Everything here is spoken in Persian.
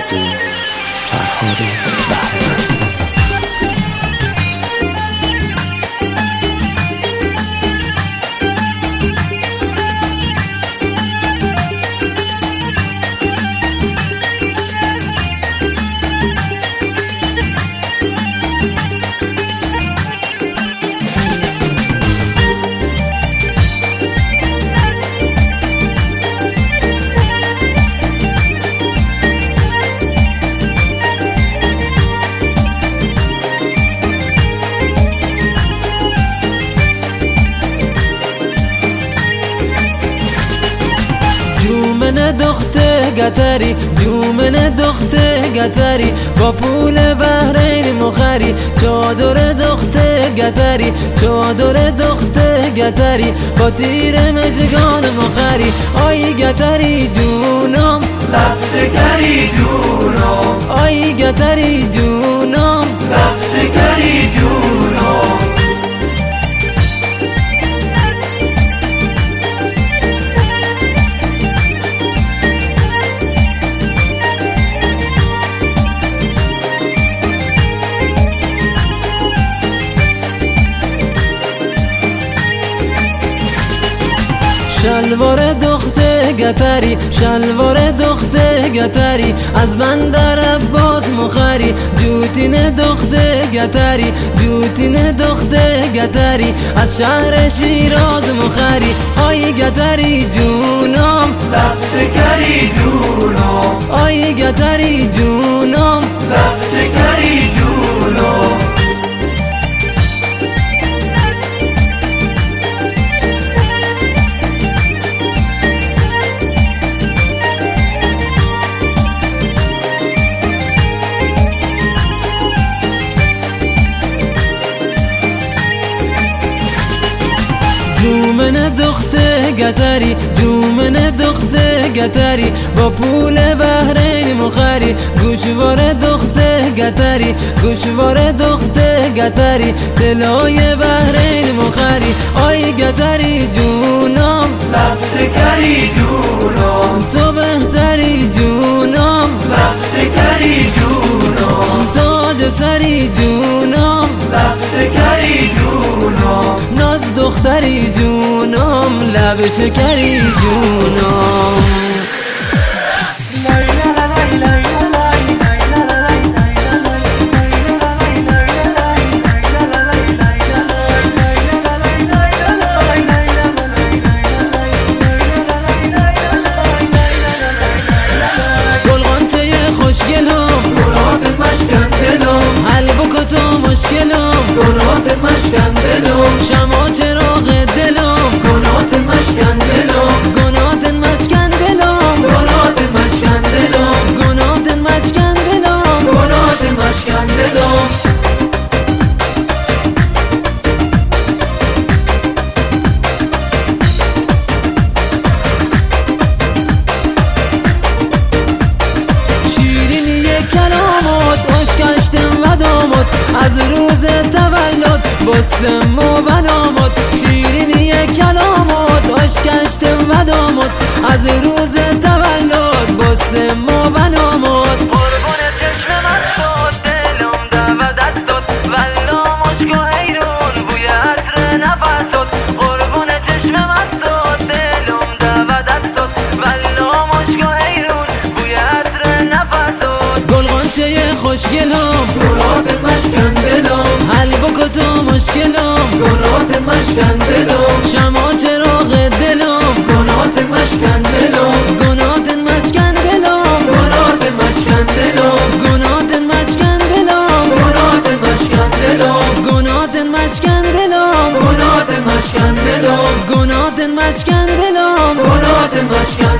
فرهاد بهره‌مند. دخته گتری جومن دخته گتری با پول بحرین مخری چادر دخته گتری چادر دخته گتری با تیر مژگان مخری آی گتری جونم لب شکری جونم آی گتری جونم لب شکری جونم شلوار دخته گتری شلوار دخته گتری از بندر عباس مخری جوتین دخته گتری جوتین دخته گتری از شهر شیراز مخری آی گتری جونم لب شکری جونم آی گتری جونم لب شکری جونم جومن دخته گتری جومن دخته گتری با پول بحرین مخری گوشوار دخته گتری گوشوار دخته گتری طلای بحرین مخری آی گتری جونم لب شکری جونم تو بهتری جونم لب شکری جونم تاج سری جونم لب شکری جونم ناز دختری جونم لب شکری جونم گناهات مشکن دلم شما چراغ دلم گناهات مشکن دلم گناهات مشکن دلم گناهات مشکن دلم گناهات مشکن دلم گناهات مشکن دلم شیرینی کلامات اشکشتم و دامات از روز تولد بسم و بنامات شیرینی کلامات اشکشتم و دامات از روز تولد بسم و بنامات قربون چشم من شد دلم دعوت داد والله مشک و حیرون بوی عطر نفس داد قربون چشم من شد دلم دعوت داد والله مشک و حیرون بوی عطر نفس داد گلغنچه خوشگلم گناهات مشکن دلم حل بکن مشکلم گناهات مشکن دلم شما چراغ دلم گناهات مشکن دلم گناهات مشکن دلم گناهات مشکن دلم گناهات مشکن دلم گناهات مشکن دلم گناهات مشکن دلم گناهات مشکن دلم گناهات مشکن دلم گناهات مشکن